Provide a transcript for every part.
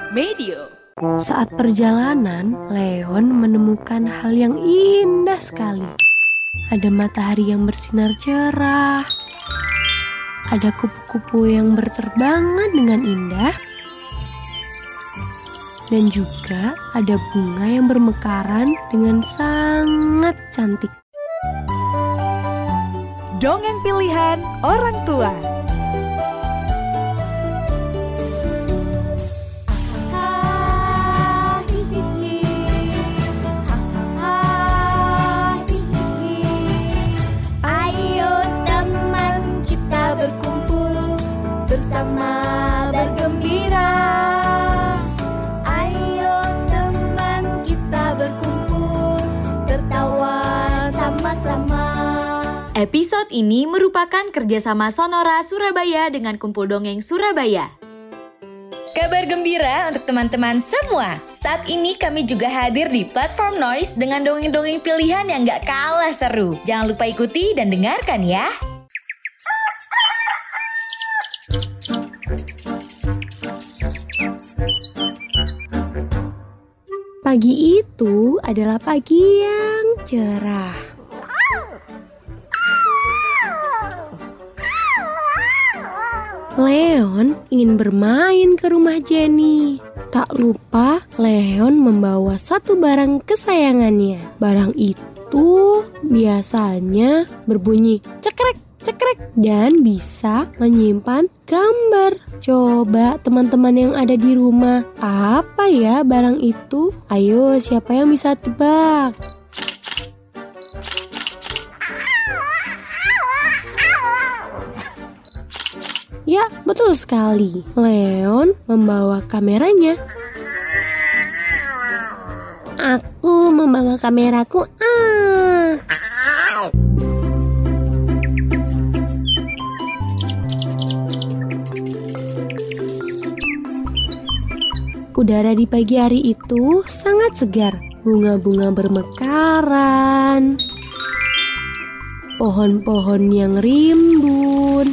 Medio. Saat perjalanan, Leon menemukan hal yang indah sekali. Ada matahari yang bersinar cerah. Ada kupu-kupu yang berterbangan dengan indah. Dan juga ada bunga yang bermekaran dengan sangat cantik. Dongeng pilihan orang tua. Ayo teman kita berkumpul bersama bergembira. Ayo teman kita berkumpul tertawa sama-sama. Episode ini merupakan kerjasama Sonora Surabaya dengan Kumpul Dongeng Surabaya. Kabar gembira untuk teman-teman semua. Saat ini kami juga hadir di platform Noise dengan dongeng-dongeng pilihan yang gak kalah seru. Jangan lupa ikuti dan dengarkan ya. Pagi itu adalah pagi yang cerah. Leon ingin bermain ke rumah Jenny. Tak lupa, Leon membawa satu barang kesayangannya. Barang itu biasanya berbunyi cekrek, cekrek dan bisa menyimpan gambar. Coba teman-teman yang ada di rumah, apa ya barang itu? Ayo, siapa yang bisa tebak? Ya, betul sekali. Leon membawa kameranya. Aku membawa kameraku. Udara di pagi hari itu sangat segar. Bunga-bunga bermekaran. Pohon-pohon yang rimbun.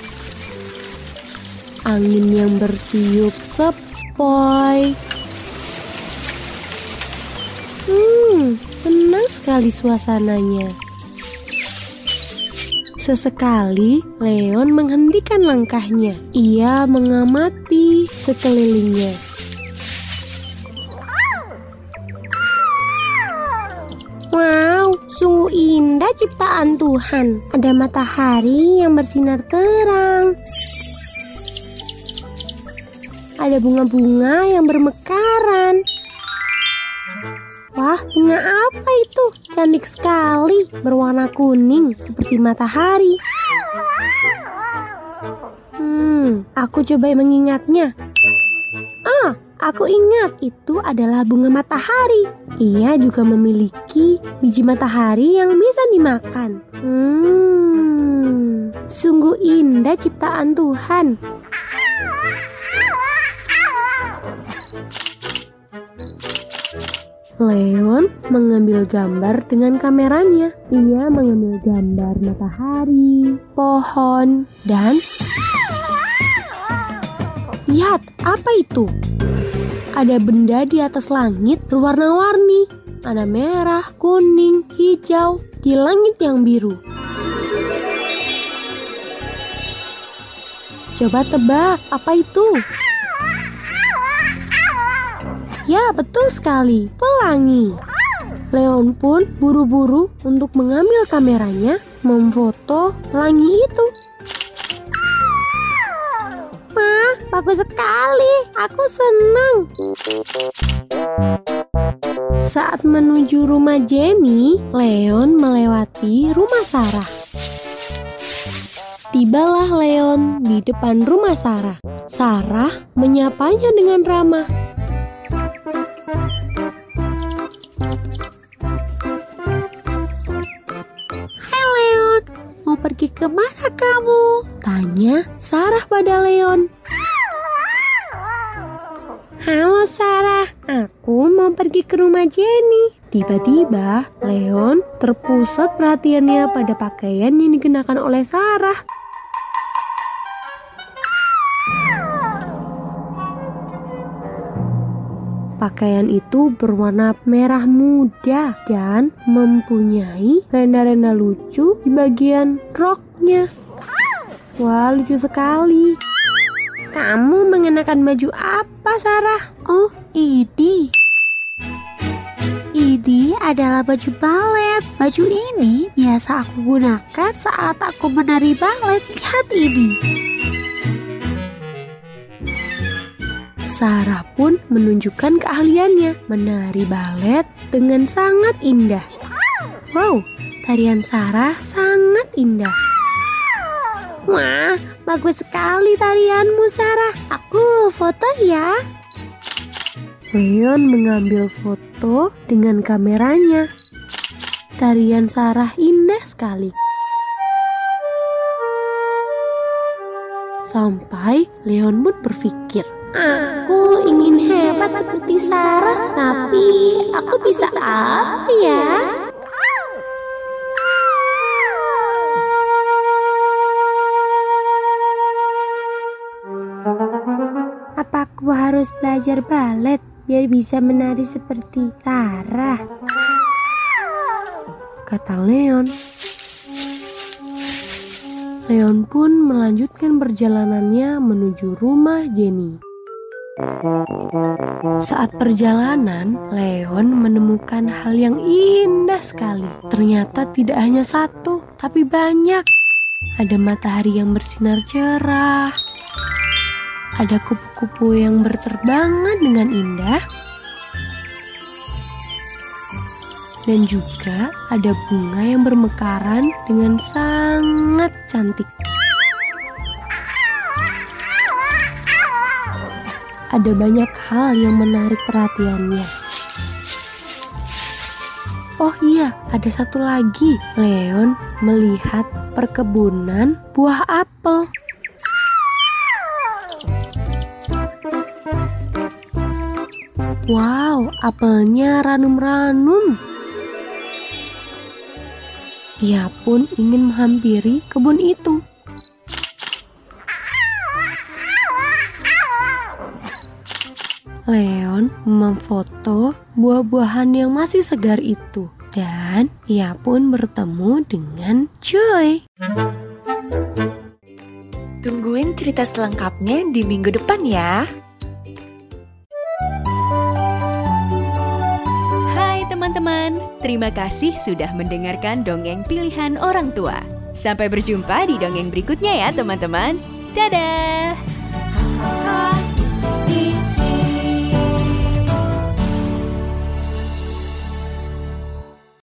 Angin yang bertiup sepoi. Senang sekali suasananya. Sesekali Leon menghentikan langkahnya. Ia mengamati sekelilingnya. Wow, sungguh indah ciptaan Tuhan. Ada matahari yang bersinar terang. Ada bunga-bunga yang bermekaran. Wah, bunga apa itu? Cantik sekali, berwarna kuning seperti matahari. Aku coba mengingatnya. Aku ingat, itu adalah bunga matahari. Ia juga memiliki biji matahari yang bisa dimakan. Sungguh indah ciptaan Tuhan. Leon mengambil gambar dengan kameranya. Ia mengambil gambar matahari, pohon, dan... Lihat, apa itu? Ada benda di atas langit berwarna-warni. Ada merah, kuning, hijau, di langit yang biru. Coba tebak, apa itu? Ya, betul sekali, pelangi. Leon pun buru-buru untuk mengambil kameranya, memfoto pelangi itu. Wah, bagus sekali, aku senang. Saat menuju rumah Jenny, Leon melewati rumah Sarah. Tibalah Leon di depan rumah Sarah. Sarah menyapanya dengan ramah. Hai Leon, mau pergi kemana kamu? Tanya Sarah pada Leon. Halo Sarah, aku mau pergi ke rumah Jenny. Tiba-tiba Leon terpusat perhatiannya pada pakaian yang dikenakan oleh Sarah. Pakaian itu berwarna merah muda dan mempunyai renda-renda lucu di bagian roknya. Wah, lucu sekali. Kamu mengenakan baju apa, Sarah? Oh, ini adalah baju balet. Baju ini biasa aku gunakan saat aku menari balet. Lihat ini. Sarah pun menunjukkan keahliannya menari balet dengan sangat indah. Wow, tarian Sarah sangat indah. Wah, bagus sekali tarianmu, Sarah. Aku foto ya. Leon mengambil foto dengan kameranya. Tarian Sarah indah sekali. Sampai Leon pun berpikir, aku ingin hebat seperti Sarah, tapi aku bisa apa ya? Apa aku harus belajar balet biar bisa menari seperti Sarah? Kata Leon. Leon pun melanjutkan perjalanannya menuju rumah Jenny. Saat perjalanan, Leon menemukan hal yang indah sekali. Ternyata tidak hanya satu, tapi banyak. Ada matahari yang bersinar cerah. Ada kupu-kupu yang berterbangan dengan indah. Dan juga ada bunga yang bermekaran dengan sangat cantik. Ada banyak hal yang menarik perhatiannya. Oh iya, ada satu lagi. Leon melihat perkebunan buah apel. Wow, apelnya ranum-ranum. Ia pun ingin menghampiri kebun itu. Leon memfoto buah-buahan yang masih segar itu. Dan ia pun bertemu dengan Joy. Tungguin cerita selengkapnya di minggu depan ya. Teman-teman, terima kasih sudah mendengarkan dongeng pilihan orang tua. Sampai berjumpa di dongeng berikutnya ya teman-teman. Dadah!